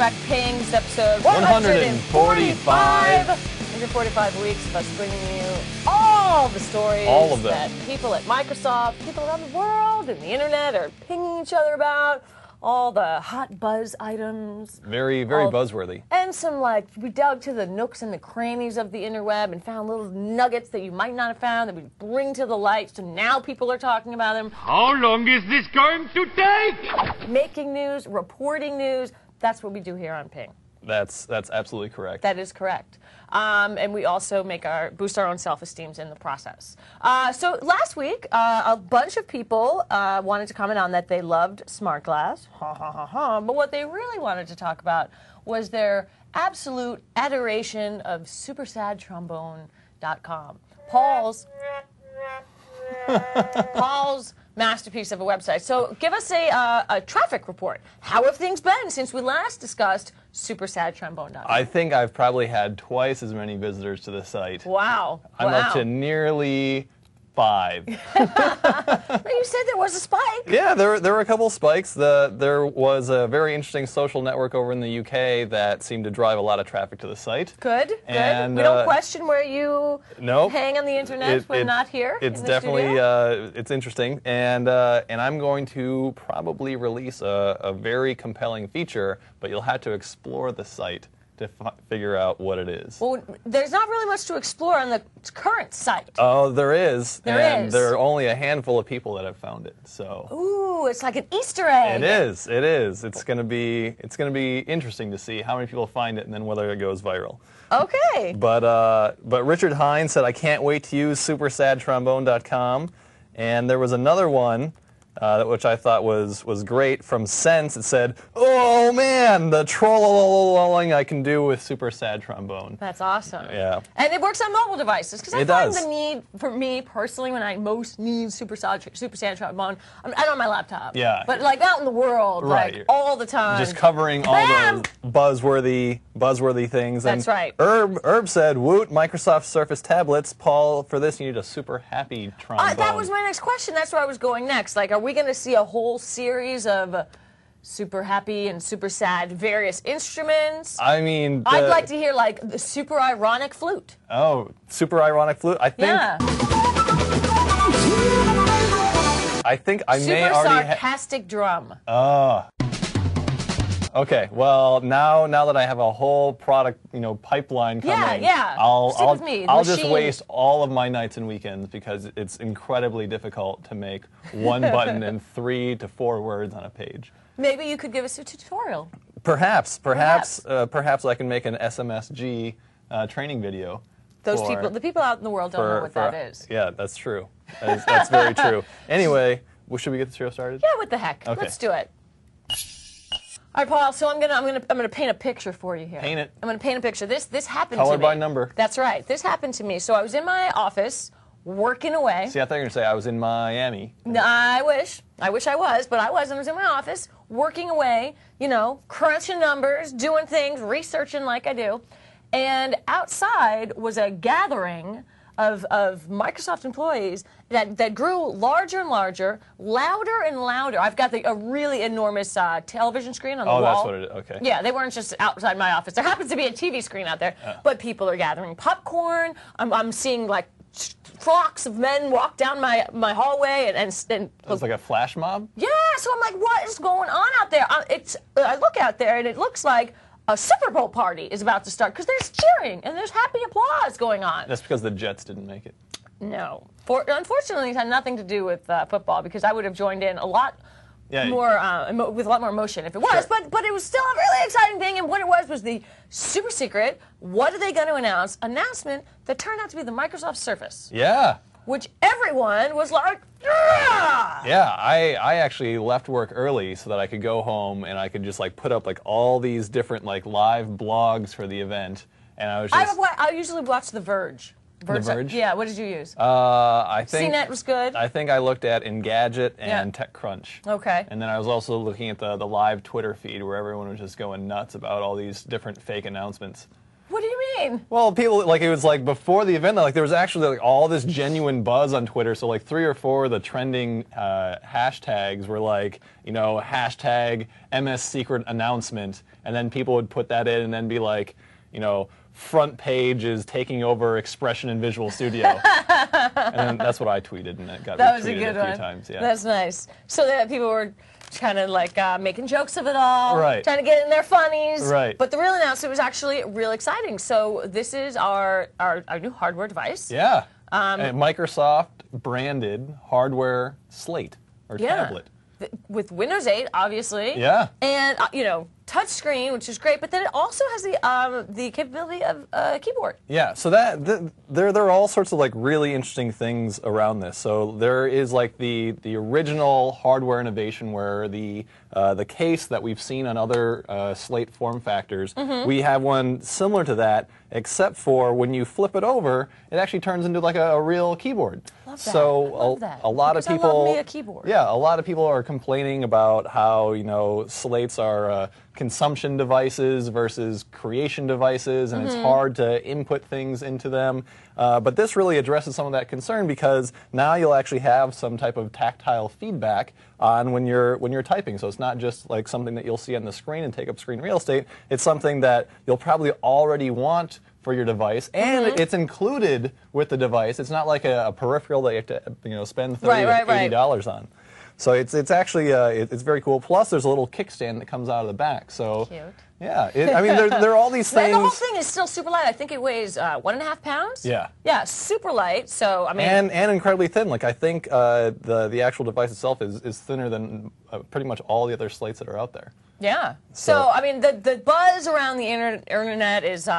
back. Ping's episode 145. 145 weeks of us bringing you all the stories All of them. that people at Microsoft, people around the world, and the internet are pinging each other about. All the hot buzz items. Very buzzworthy. And some, we dug to the nooks and the crannies of the interweb and found little nuggets that you might not have found that we bring to the light, so now people are talking about them. How long is this going to take? Making news, reporting news, that's what we do here on Ping. That's absolutely correct. That is correct. And we also boost our own self-esteems in the process. So last week, a bunch of people wanted to comment on that they loved Smart Glass, but what they really wanted to talk about was their absolute adoration of supersadtrombone.com. Paul's masterpiece of a website. So give us a traffic report. How have things been since we last discussed supersadtrombone.com? I think I've probably had twice as many visitors to the site. Wow. I'm up to nearly 5. You said there was a spike. Yeah, there were a couple of spikes. There was a very interesting social network over in the UK that seemed to drive a lot of traffic to the site. Good. And, we don't question where you nope. hang on the internet when not here. It's in the definitely studio. it's interesting, and I'm going to probably release a very compelling feature, but you'll have to explore the site to figure out what it is. Well, there's not really much to explore on the current site. Oh, there is. There is. There are only a handful of people that have found it. So. Ooh, it's like an Easter egg. It is. It is. It's gonna be interesting to see how many people find it and then whether it goes viral. Okay. But Richard Hines said, I can't wait to use supersadtrombone.com, and there was another one. Which I thought was great from Sense. It said, "Oh man, the trolling I can do with Super Sad Trombone." That's awesome. Yeah. And it works on mobile devices because I find the need for me personally when I most need Super Sad Trombone. I'm on my laptop. Yeah. But out in the world, Right. all the time. Just covering all those buzzworthy things. That's right. Herb said, "Woot, Microsoft Surface tablets." Paul, for this you need a super happy trombone. That was my next question. That's where I was going next. Are we going to see a whole series of super happy and super sad various instruments? I mean, I'd like to hear the super ironic flute. Oh, super ironic flute. I think. Yeah. I think I super may already. Sarcastic drum. Okay, well now that I have a whole product, pipeline coming, yeah. I'll Stick with me. just waste all of my nights and weekends because it's incredibly difficult to make one button and 3 to 4 words on a page. Maybe you could give us a tutorial. Perhaps I can make an SMSG training video. The people out in the world don't know what that is. Yeah, that's true. That's very true. Anyway, should we get the show started? Yeah, what the heck? Okay. Let's do it. All right, Paul. So I'm gonna paint a picture for you here. Paint it. I'm gonna paint a picture. This happened Color to me. by number. That's right. This happened to me. So I was in my office working away. See, I thought you were going to say I was in Miami. No, I wish I was, but I wasn't. I was in my office working away. Crunching numbers, doing things, researching like I do. And outside was a gathering of Microsoft employees that grew larger and larger, louder and louder. I've got a really enormous television screen on the wall. Oh, that's what it is. Okay. Yeah, they weren't just outside my office. There happens to be a TV screen out there, but people are gathering popcorn. I'm seeing flocks of men walk down my hallway and It's like a flash mob? yeah. So I'm like, what is going on out there? I look out there and it looks like a Super Bowl party is about to start because there's cheering and there's happy applause going on. That's because the Jets didn't make it. No. Unfortunately, it had nothing to do with football because I would have joined in a lot more with a lot more emotion if it was. Sure. But it was still a really exciting thing, and what it was the super secret. What are they going to announce? Announcement that turned out to be the Microsoft Surface. Yeah. Which everyone was like, yeah! Yeah, I actually left work early so that I could go home and I could just put up all these different live blogs for the event, and I was just. I usually watch The Verge. The Verge? Yeah. What did you use? I think CNET was good. I think I looked at Engadget and TechCrunch. Okay. And then I was also looking at the live Twitter feed where everyone was just going nuts about all these different fake announcements. What do you mean? Well, people, like, it was like before the event, like there was actually like all this genuine buzz on Twitter. So like 3 or 4 of the trending hashtags were like, you know, hashtag MS Secret announcement, and then people would put that in and then be like, you know, front page is taking over Expression and Visual Studio. And then that's what I tweeted, and it got retweeted a few times. Yeah. That's nice. So that people were kind of like making jokes of it all, Right. trying to get in their funnies. Right. But the real announcement was actually real exciting. So this is our new hardware device. Yeah. A Microsoft branded hardware slate or tablet. With Windows 8, obviously. Yeah. And you know, touch screen, which is great, but then it also has the capability of a keyboard. Yeah, so there are all sorts of like really interesting things around this. So there is like the original hardware innovation where the case that we've seen on other Slate form factors, we have one similar to that, except for when you flip it over, it actually turns into like a real keyboard. Love that. So I love that. a lot Because of people, I love me a keyboard. yeah, a lot of people are complaining about how, you know, slates are consumption devices versus creation devices, and it's hard to input things into them. But this really addresses some of that concern, because now you'll actually have some type of tactile feedback on when you're typing. So it's not just like something that you'll see on the screen and take up screen real estate. It's something that you'll probably already want for your device, and it's included with the device. It's not like a peripheral that you have to, you know, spend $30 to $80 on. So it's actually it's very cool. Plus, there's a little kickstand that comes out of the back. So Cute. yeah, I mean there are all these things. And the whole thing is still super light. I think it weighs 1.5 pounds. Yeah. Yeah, super light. So I mean, and incredibly thin. Like I think the actual device itself is thinner than pretty much all the other slates that are out there. yeah. So I mean, the buzz around the internet is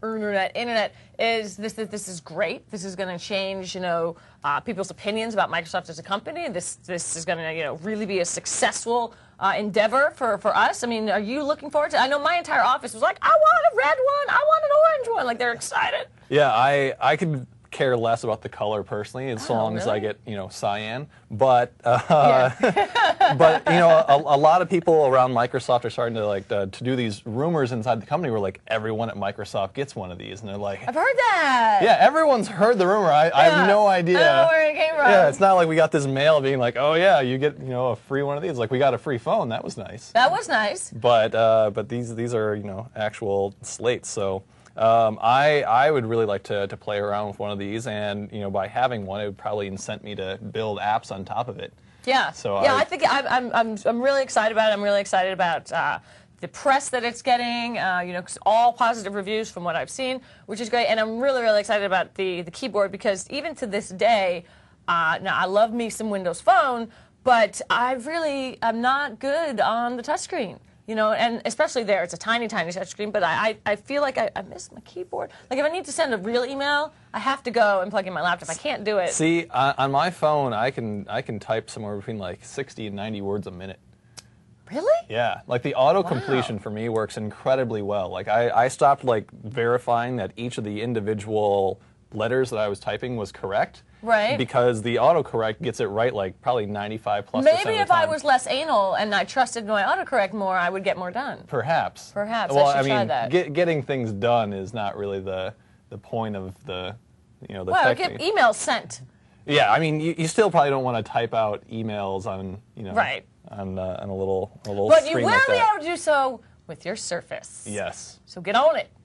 this is great. This is going to change, you know, people's opinions about Microsoft as a company. This is going to, you know, really be a successful endeavor for us. I mean, are you looking forward to? I know my entire office was like, I want a red one, I want an orange one. Like they're excited. Yeah, I could care less about the color personally, as long as I get, you know, cyan. But but you know, a lot of people around Microsoft are starting to like to do these rumors inside the company where like everyone at Microsoft gets one of these, and they're like, I've heard that. yeah, everyone's heard the rumor. I have no idea. I don't know where it came from. Yeah, it's not like we got this mail being like, oh yeah, you get, you know, a free one of these. Like we got a free phone. That was nice. That was nice. But these are, you know, actual slates. So I would really like to play around with one of these, and, you know, by having one, it would probably incent me to build apps on top of it. Yeah. So yeah, I think I'm really excited about it. I'm really excited about the press that it's getting. You know, 'cause all positive reviews from what I've seen, which is great. And I'm really, really excited about the keyboard, because even to this day, now I love me some Windows Phone, but I'm not good on the touchscreen. You know, and especially there, it's a tiny, tiny touchscreen, but I feel like I miss my keyboard. Like if I need to send a real email, I have to go and plug in my laptop. I can't do it. See, on my phone, I can type somewhere between like 60 and 90 words a minute. Really? Yeah, like the auto completion for me works incredibly well. Like I stopped like verifying that each of the individual letters that I was typing was correct. Right. Because the autocorrect gets it right like probably 95+% of the Maybe time. if I was less anal and I trusted my autocorrect more, I would get more done. Perhaps. Perhaps. Well, I should try mean, that. Getting things done is not really the point of the, you know, the Well, technique. get emails sent. Yeah, I mean, you still probably don't want to type out emails on, you know, Right. on a little But you screen will like be that. able to do so with your Surface. Yes. So get on it.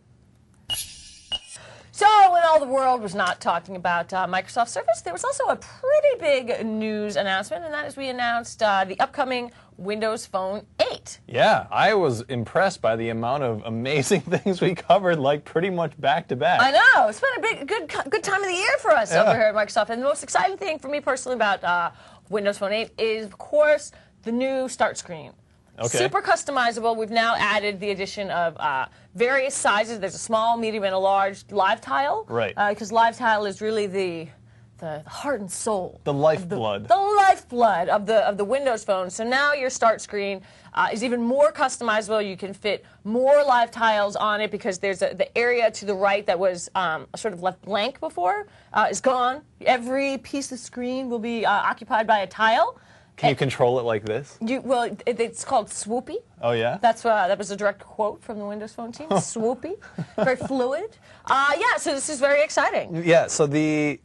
So when all the world was not talking about Microsoft Surface, there was also a pretty big news announcement, and that is we announced the upcoming Windows Phone 8. Yeah, I was impressed by the amount of amazing things we covered, like pretty much back to back. I know. It's been a good time of the year for us over here at Microsoft. And the most exciting thing for me personally about Windows Phone 8 is, of course, the new start screen. Okay. Super customizable. We've now added the addition of various sizes. There's a small, medium, and a large live tile. Right. Because live tile is really the heart and soul. The lifeblood. The lifeblood of the Windows Phone. So now your start screen is even more customizable. You can fit more live tiles on it, because there's the area to the right that was sort of left blank before is gone. Every piece of screen will be occupied by a tile. Can you control it like this? It's called Swoopy. Oh yeah. That was a direct quote from the Windows Phone team. Swoopy, very fluid. Yeah, so this is very exciting. Yeah. So the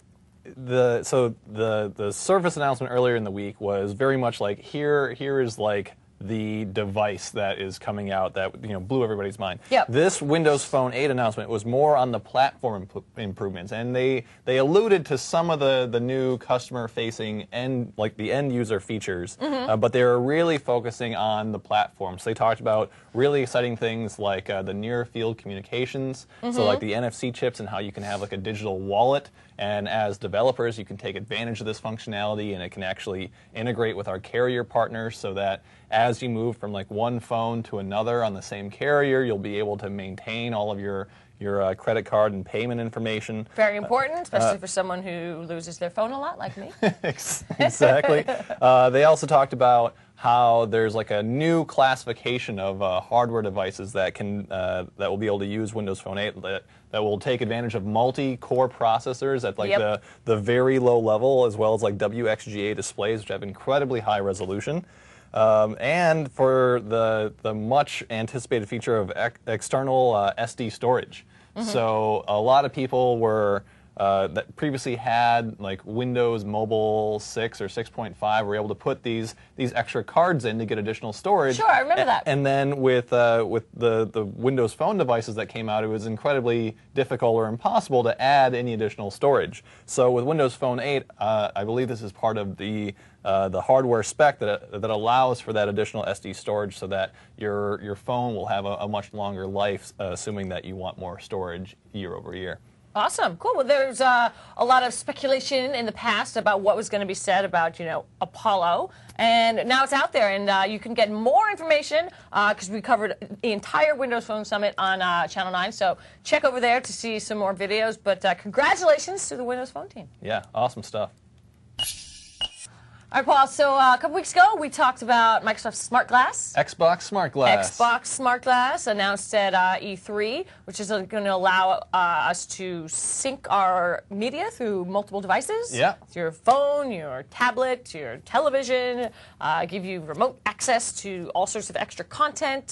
Surface announcement earlier in the week was very much like here is like the device that is coming out that blew everybody's mind. Yep. This Windows Phone 8 announcement was more on the platform improvements, and they alluded to some of the new customer-facing and like the end-user features, but they were really focusing on the platform. So they talked about really exciting things like the near-field communications, so like the NFC chips and how you can have like a digital wallet. And as developers, you can take advantage of this functionality, and it can actually integrate with our carrier partners so that as you move from like one phone to another on the same carrier, you'll be able to maintain all of your credit card and payment information. Very important, especially for someone who loses their phone a lot, like me. Exactly. They also talked about how there's like a new classification of hardware devices that will be able to use Windows Phone 8 that will take advantage of multi-core processors at like the very low level, as well as like WXGA displays, which have incredibly high resolution. And for the much anticipated feature of external SD storage. So a lot of people were that previously had like Windows Mobile 6 or 6.5 were able to put these extra cards in to get additional storage. Sure, I remember that. And then with the Windows Phone devices that came out, it was incredibly difficult or impossible to add any additional storage. So with Windows Phone 8, I believe this is part of the hardware spec that allows for that additional SD storage, so that your phone will have a much longer life, assuming that you want more storage year over year. Awesome, cool. Well, there's a lot of speculation in the past about what was going to be said about, Apollo, and now it's out there, and you can get more information because we covered the entire Windows Phone Summit on Channel 9. So check over there to see some more videos. But congratulations to the Windows Phone team. Yeah, awesome stuff. All right, Paul, so a couple weeks ago, we talked about Microsoft Smart Glass. Xbox Smart Glass. Xbox Smart Glass announced at E3, which is going to allow us to sync our media through multiple devices. Yeah. Your phone, your tablet, your television, give you remote access to all sorts of extra content.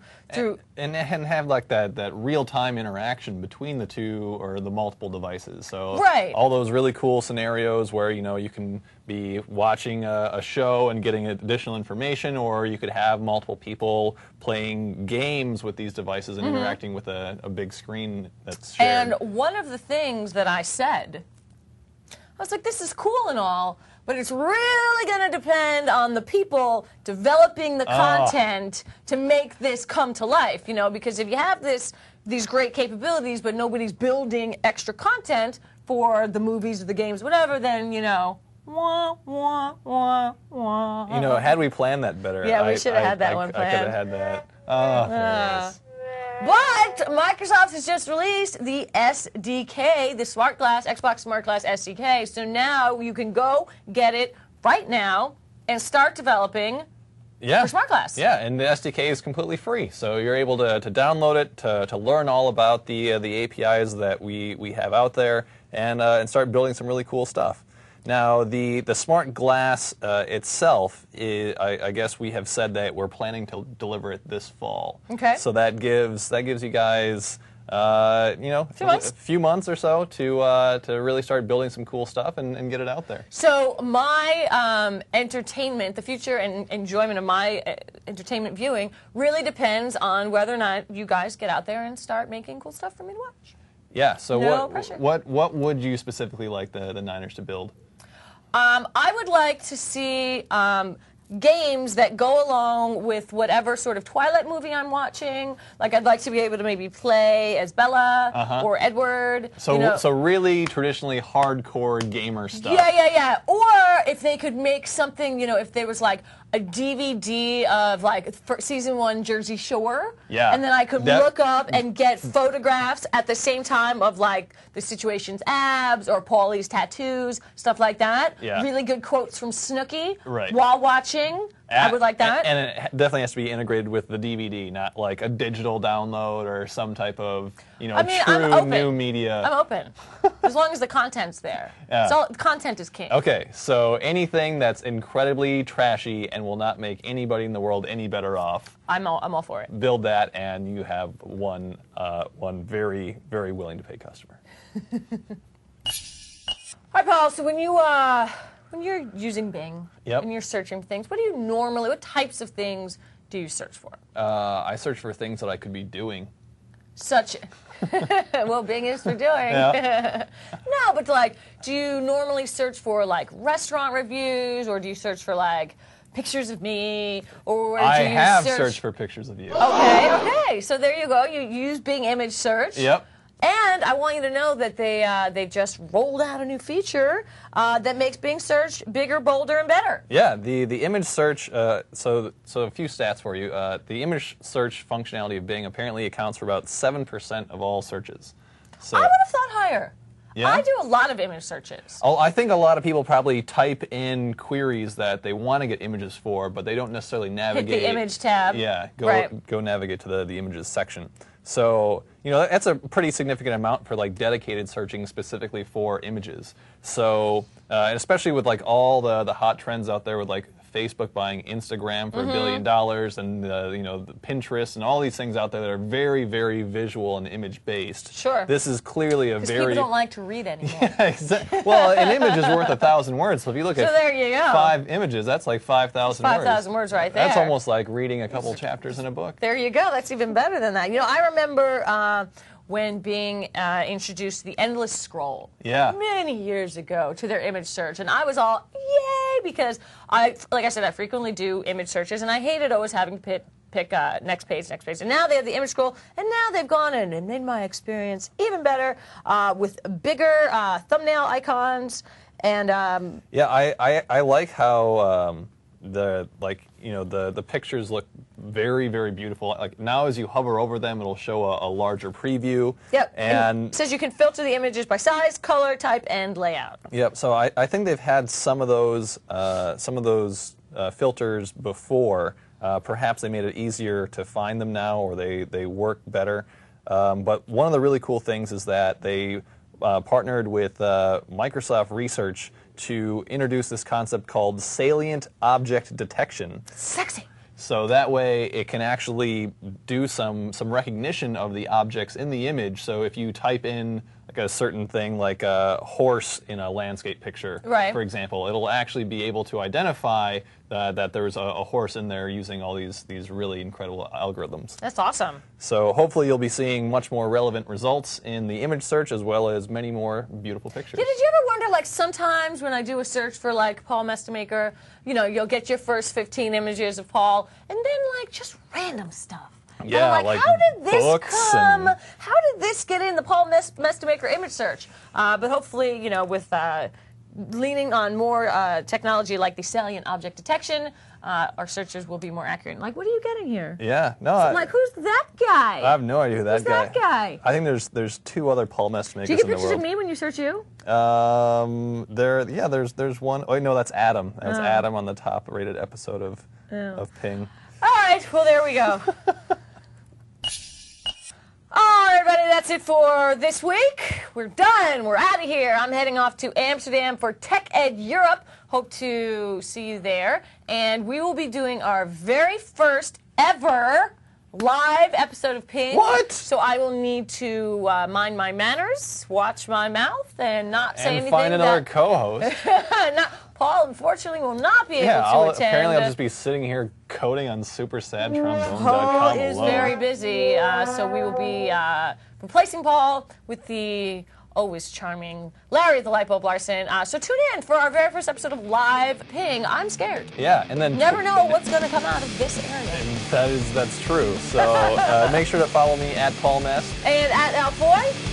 And have like that real-time interaction between the two or the multiple devices. So right. All those really cool scenarios where you can be watching a show and getting additional information, or you could have multiple people playing games with these devices and interacting with a big screen that's shared. And one of the things that I said, I was like, this is cool and all, but it's really going to depend on the people developing the content to make this come to life, because if you have these great capabilities, but nobody's building extra content for the movies or the games, whatever, then, wah, wah, wah, wah. Had we planned that better, yeah, we should have had that one I planned. could have had that. Oh, there it is. But Microsoft has just released the SDK, the Xbox Smart Glass SDK. So now you can go get it right now and start developing for Smart Glass. Yeah, and the SDK is completely free. So you're able to download it, to learn all about the APIs that we have out there, and start building some really cool stuff. Now, the Smart Glass itself, I guess we have said that we're planning to deliver it this fall. Okay. So that gives you guys, a few months or so to really start building some cool stuff and get it out there. So my entertainment, the future and enjoyment of my entertainment viewing really depends on whether or not you guys get out there and start making cool stuff for me to watch. Yeah. So No pressure. what would you specifically like the Niners to build? I would like to see games that go along with whatever sort of Twilight movie I'm watching. Like, I'd like to be able to maybe play as Bella or Edward. So really traditionally hardcore gamer stuff. Yeah. Or if they could make something, if there was like a DVD of like season 1 Jersey Shore. Yeah. And then I could look up and get photographs at the same time of like the situation's abs or Paulie's tattoos, stuff like that. Yeah. Really good quotes from Snooki Right. while watching I would like that. And it definitely has to be integrated with the DVD, not like a digital download or some type of, I'm true open. new media. I'm open, as long as the content's there. Yeah. So content is king. Okay, so anything that's incredibly trashy and will not make anybody in the world any better off, I'm all for it. build that, and you have one very, very willing to pay customer. All right, Paul. So when you're using Bing Yep. and you're searching for things, what types of things do you search for? I search for things that I could be doing. Such, well, Bing is for doing. Yeah. No, but like, do you normally search for like restaurant reviews, or do you search for like pictures of me, or do I you have search searched for pictures of you. Okay. So there you go. You use Bing image search. Yep. And I want you to know that they just rolled out a new feature that makes Bing search bigger, bolder, and better. Yeah, the image search, so a few stats for you. The image search functionality of Bing apparently accounts for about 7% of all searches. So, I would have thought higher. Yeah? I do a lot of image searches. I think a lot of people probably type in queries that they want to get images for, but they don't necessarily navigate. Hit the image tab. Yeah, Right. go navigate to the images section. So, that's a pretty significant amount for like dedicated searching specifically for images. So, and especially with like all the hot trends out there with like Facebook buying Instagram for $1 billion and the Pinterest and all these things out there that are very, very visual and image based. Sure. This is clearly a Because very people don't like to read anymore. well, an image is worth 1,000 words. So if you look at there you go. 5 images, that's like 5,000 words. 5,000 words right there. That's almost like reading a couple chapters in a book. There you go. That's even better than that. I remember when Bing introduced the endless scroll many years ago to their image search, and I was all yay because like I said, I frequently do image searches, and I hated always having to pick next page. And now they have the image scroll, and now they've gone in and made my experience even better with bigger thumbnail icons and. I like how the pictures look very, very beautiful. Like now, as you hover over them, it'll show a larger preview. Yep. And it says you can filter the images by size, color, type, and layout. Yep. So I think they've had some of those filters before. Perhaps they made it easier to find them now, or they work better. But one of the really cool things is that they partnered with Microsoft Research to introduce this concept called salient object detection. Sexy. So that way it can actually do some recognition of the objects in the image. So if you type in like a certain thing like a horse in a landscape picture, right, for example, it'll actually be able to identify that there's a horse in there using all these really incredible algorithms. That's awesome. So hopefully you'll be seeing much more relevant results in the image search as well as many more beautiful pictures. Yeah, did you ever wonder, like, sometimes when I do a search for, like, Paul Mestemaker, you'll get your first 15 images of Paul, and then, like, just random stuff. Yeah, like like how did this books come? and... How did this get in the Paul Mestemaker image search? But hopefully, with leaning on more technology like the salient object detection, our searches will be more accurate. Like, what are you getting here? Yeah, no. I'm like, who's that guy? I have no idea who Who's that guy? I think there's 2 other Paul Mestemakers Do you get in the pictures world. of me when you search you? There's one. Oh no, that's Adam. That's Adam on the top rated episode of Ping. All right, well there we go. All right, everybody, that's it for this week. We're done. We're out of here. I'm heading off to Amsterdam for Tech Ed Europe. Hope to see you there. And we will be doing our very first ever live episode of Ping. What? So I will need to mind my manners, watch my mouth, and not say anything. And find another co-host. Paul, unfortunately, will not be able to attend. Apparently I'll just be sitting here coding on supersadtrombone.com Paul is alone. very busy, so we will be replacing Paul with the always charming Larry the Light Bulb Larson. So tune in for our very first episode of Live Ping. I'm scared. Yeah, and then Never know what's going to come out of this area. And that's true. So make sure to follow me at Paul Mest. And at Alfoy.